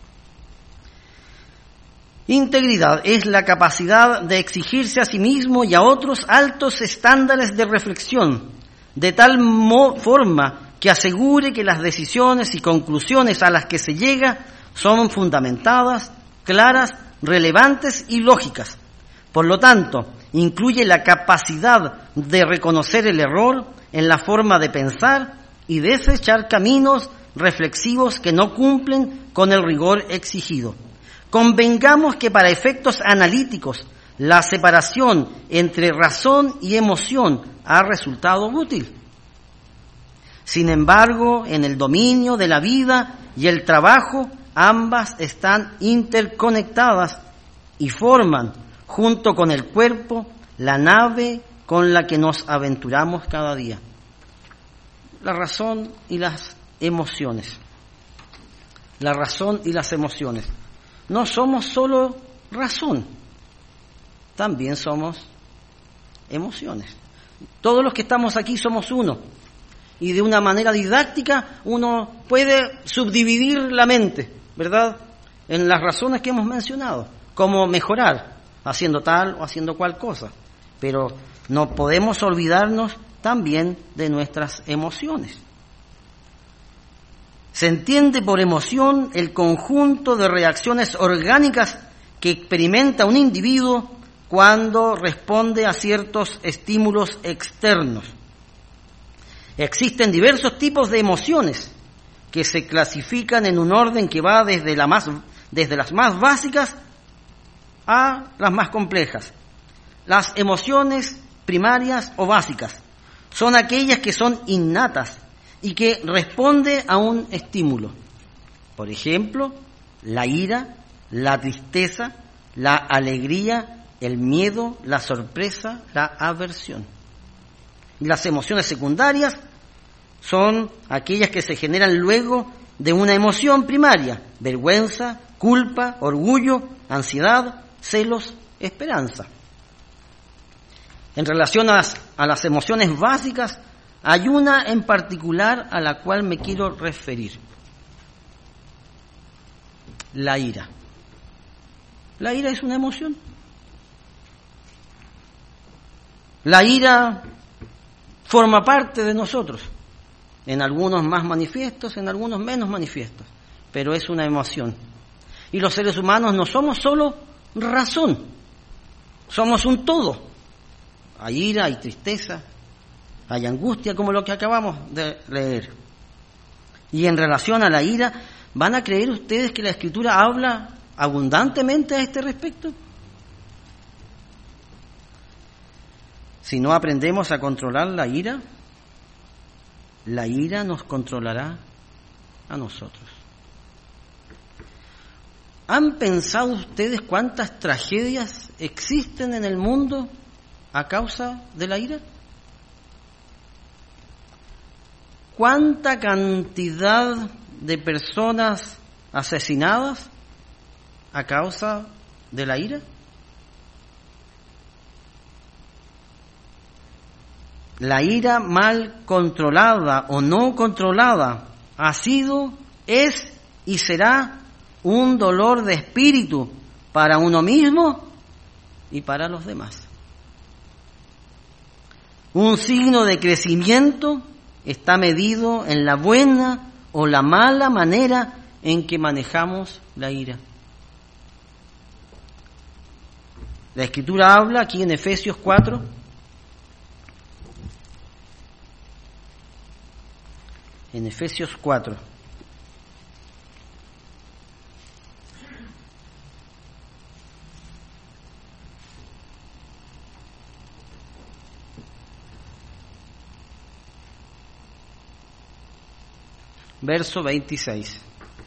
Integridad es la capacidad de exigirse a sí mismo y a otros altos estándares de reflexión, de tal mo- forma que asegure que las decisiones y conclusiones a las que se llega son fundamentadas, claras, relevantes y lógicas. Por lo tanto, incluye la capacidad de reconocer el error en la forma de pensar y desechar caminos reflexivos que no cumplen con el rigor exigido. Convengamos que para efectos analíticos la separación entre razón y emoción ha resultado útil. Sin embargo, en el dominio de la vida y el trabajo, ambas están interconectadas y forman, junto con el cuerpo, la nave con la que nos aventuramos cada día. La razón y las emociones. La razón y las emociones. No somos solo razón, también somos emociones. Todos los que estamos aquí somos uno. Y de una manera didáctica uno puede subdividir la mente, ¿verdad?, en las razones que hemos mencionado, cómo mejorar, haciendo tal o haciendo cual cosa. Pero no podemos olvidarnos también de nuestras emociones. Se entiende por emoción el conjunto de reacciones orgánicas que experimenta un individuo cuando responde a ciertos estímulos externos. Existen diversos tipos de emociones que se clasifican en un orden que va desde, la más, desde las más básicas a las más complejas. Las emociones primarias o básicas son aquellas que son innatas y que responden a un estímulo. Por ejemplo, la ira, la tristeza, la alegría, el miedo, la sorpresa, la aversión. Y las emociones secundarias son aquellas que se generan luego de una emoción primaria: vergüenza, culpa, orgullo, ansiedad, celos, esperanza. En relación a las, a las emociones básicas, hay una en particular a la cual me quiero referir: la ira. La ira es una emoción. La ira forma parte de nosotros, en algunos más manifiestos, en algunos menos manifiestos, pero es una emoción. Y los seres humanos no somos solo razón, somos un todo. Hay ira, hay tristeza, hay angustia, como lo que acabamos de leer. Y en relación a la ira, ¿van a creer ustedes que la Escritura habla abundantemente a este respecto? Si no aprendemos a controlar la ira, la ira nos controlará a nosotros. ¿Han pensado ustedes cuántas tragedias existen en el mundo a causa de la ira? ¿Cuánta cantidad de personas asesinadas a causa de la ira? La ira mal controlada o no controlada ha sido, es y será un dolor de espíritu para uno mismo y para los demás. Un signo de crecimiento está medido en la buena o la mala manera en que manejamos la ira. La Escritura habla aquí en Efesios cuatro, en Efesios cuatro, verso veintiséis.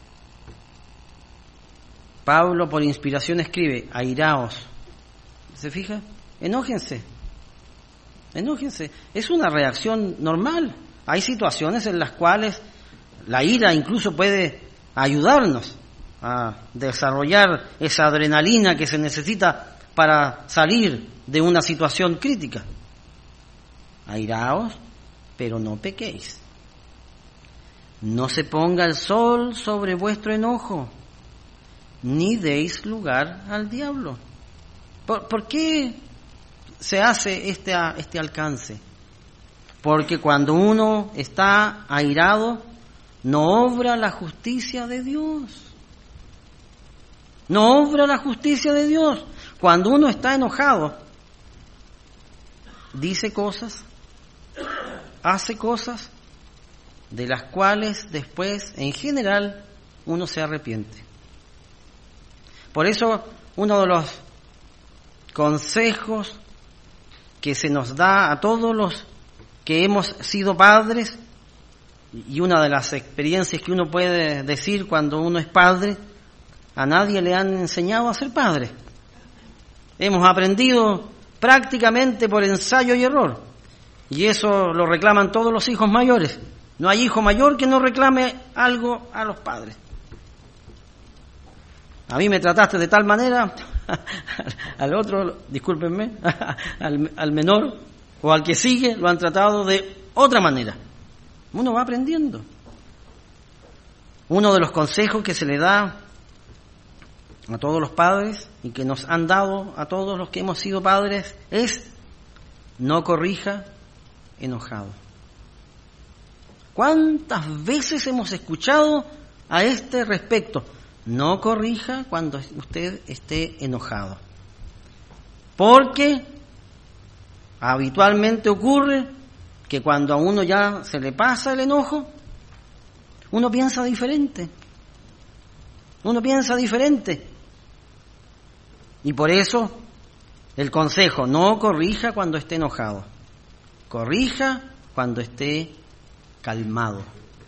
Pablo, por inspiración, escribe: airaos. ¿Se fija? Enójense. Enójense. Es una reacción normal. Hay situaciones en las cuales la ira incluso puede ayudarnos a desarrollar esa adrenalina que se necesita para salir de una situación crítica. Airaos, pero no pequéis. No se ponga el sol sobre vuestro enojo, ni deis lugar al diablo. ¿Por, por qué se hace este, este alcance? Porque cuando uno está airado, no obra la justicia de Dios. No obra la justicia de Dios. Cuando uno está enojado, dice cosas, hace cosas de las cuales después, en general, uno se arrepiente. Por eso, uno de los consejos que se nos da a todos los que hemos sido padres, y una de las experiencias que uno puede decir cuando uno es padre: a nadie le han enseñado a ser padre. Hemos aprendido prácticamente por ensayo y error, y eso lo reclaman todos los hijos mayores. No hay hijo mayor que no reclame algo a los padres. A mí me trataste de tal manera, al otro, discúlpenme, al, al menor o al que sigue lo han tratado de otra manera. Uno va aprendiendo. Uno de los consejos que se le da a todos los padres y que nos han dado a todos los que hemos sido padres es: no corrija enojado. ¿Cuántas veces hemos escuchado a este respecto? No corrija cuando usted esté enojado. Porque habitualmente ocurre que cuando a uno ya se le pasa el enojo, uno piensa diferente. Uno piensa diferente. Y por eso el consejo, no corrija cuando esté enojado. Corrija cuando esté calmado.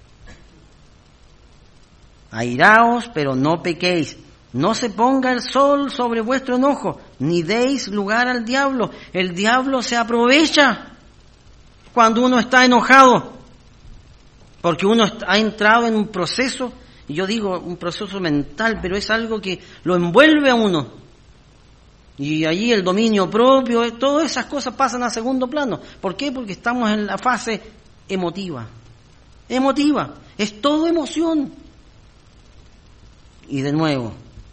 Airaos, pero no pequéis. No se ponga el sol sobre vuestro enojo, ni deis lugar al diablo. El diablo se aprovecha cuando uno está enojado, porque uno ha entrado en un proceso, y yo digo un proceso mental, pero es algo que lo envuelve a uno. Y allí el dominio propio, todas esas cosas pasan a segundo plano. ¿Por qué? Porque estamos en la fase emotiva. Emotiva, es todo emoción. Y de nuevo,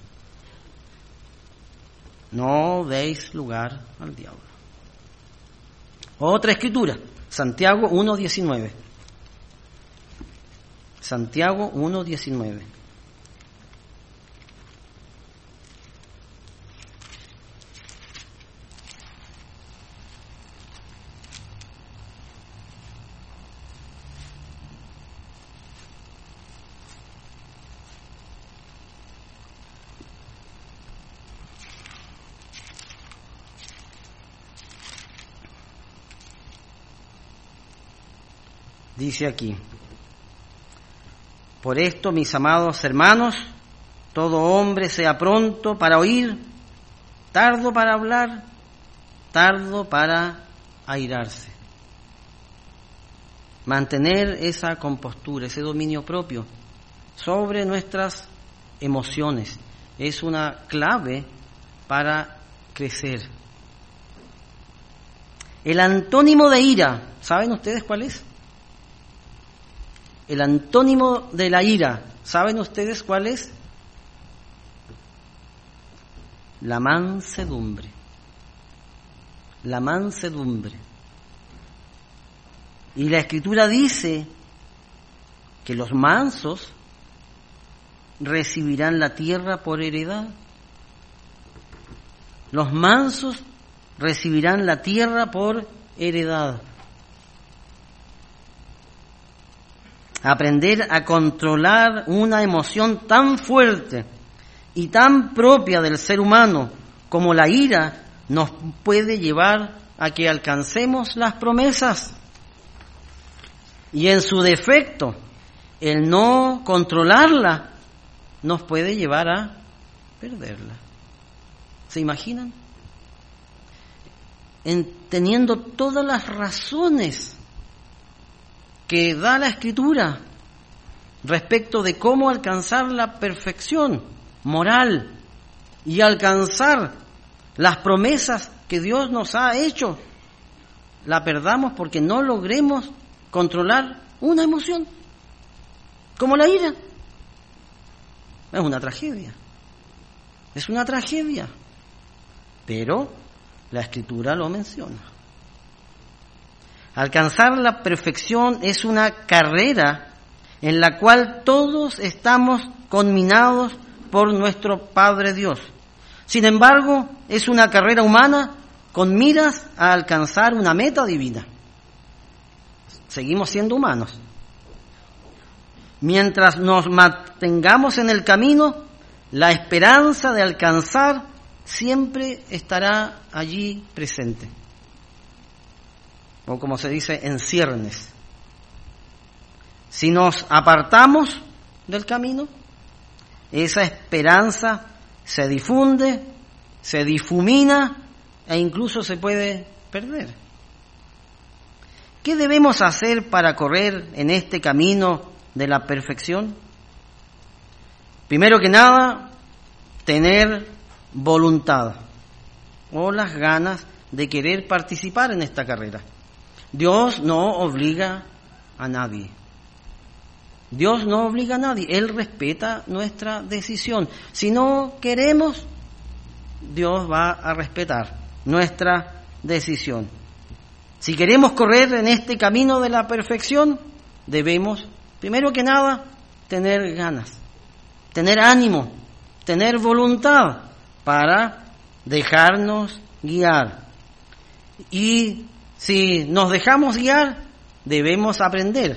no deis lugar al diablo. Otra escritura, Santiago uno diecinueve. Santiago uno diecinueve. Dice aquí: por esto, mis amados hermanos, todo hombre sea pronto para oír, tardo para hablar, tardo para airarse. Mantener esa compostura, ese dominio propio sobre nuestras emociones es una clave para crecer. El antónimo de ira, ¿saben ustedes cuál es? El antónimo de la ira, ¿saben ustedes cuál es? La mansedumbre. La mansedumbre. Y la Escritura dice que los mansos recibirán la tierra por heredad. Los mansos recibirán la tierra por heredad. Aprender a controlar una emoción tan fuerte y tan propia del ser humano como la ira nos puede llevar a que alcancemos las promesas. Y en su defecto, el no controlarla nos puede llevar a perderla. ¿Se imaginan? En, teniendo todas las razones que da la Escritura respecto de cómo alcanzar la perfección moral y alcanzar las promesas que Dios nos ha hecho, la perdamos porque no logremos controlar una emoción, como la ira. Es una tragedia, es una tragedia, pero la Escritura lo menciona. Alcanzar la perfección es una carrera en la cual todos estamos conminados por nuestro Padre Dios. Sin embargo, es una carrera humana con miras a alcanzar una meta divina. Seguimos siendo humanos. Mientras nos mantengamos en el camino, la esperanza de alcanzar siempre estará allí presente. O como se dice, en ciernes. Si nos apartamos del camino, esa esperanza se difunde, se difumina e incluso se puede perder. ¿Qué debemos hacer para correr en este camino de la perfección? Primero que nada, tener voluntad o las ganas de querer participar en esta carrera. Dios no obliga a nadie. Dios no obliga a nadie. Él respeta nuestra decisión. Si no queremos, Dios va a respetar nuestra decisión. Si queremos correr en este camino de la perfección, debemos, primero que nada, tener ganas, tener ánimo, tener voluntad para dejarnos guiar. Y si nos dejamos guiar, debemos aprender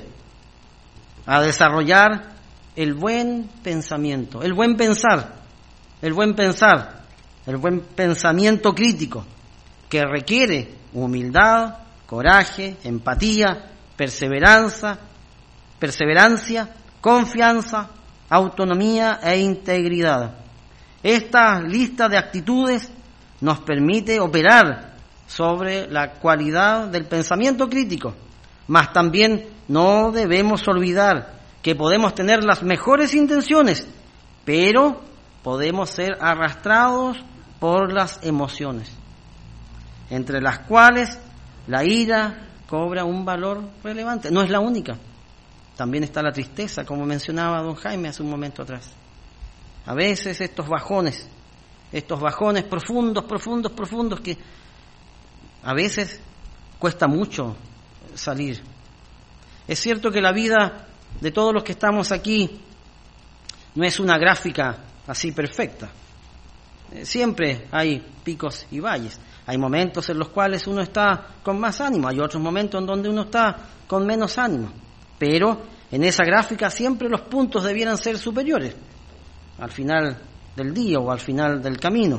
a desarrollar el buen pensamiento, el buen pensar, el buen pensar, el buen pensamiento crítico, que requiere humildad, coraje, empatía, perseverancia, perseverancia, confianza, autonomía e integridad. Esta lista de actitudes nos permite operar sobre la cualidad del pensamiento crítico, mas también no debemos olvidar que podemos tener las mejores intenciones, pero podemos ser arrastrados por las emociones, entre las cuales la ira cobra un valor relevante. No es la única. También está la tristeza, como mencionaba don Jaime hace un momento atrás. A veces estos bajones, estos bajones profundos, profundos, profundos, que a veces cuesta mucho salir. Es cierto que la vida de todos los que estamos aquí no es una gráfica así perfecta. Siempre hay picos y valles. Hay momentos en los cuales uno está con más ánimo, hay otros momentos en donde uno está con menos ánimo. Pero en esa gráfica siempre los puntos debieran ser superiores al final del día o al final del camino.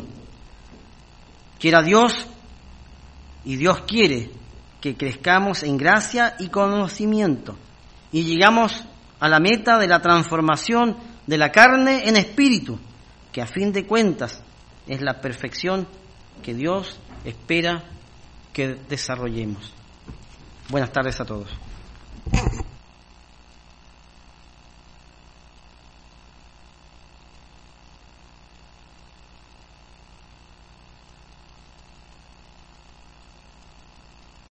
Quiera Dios, y Dios quiere que crezcamos en gracia y conocimiento y llegamos a la meta de la transformación de la carne en espíritu, que a fin de cuentas es la perfección que Dios espera que desarrollemos. Buenas tardes a todos.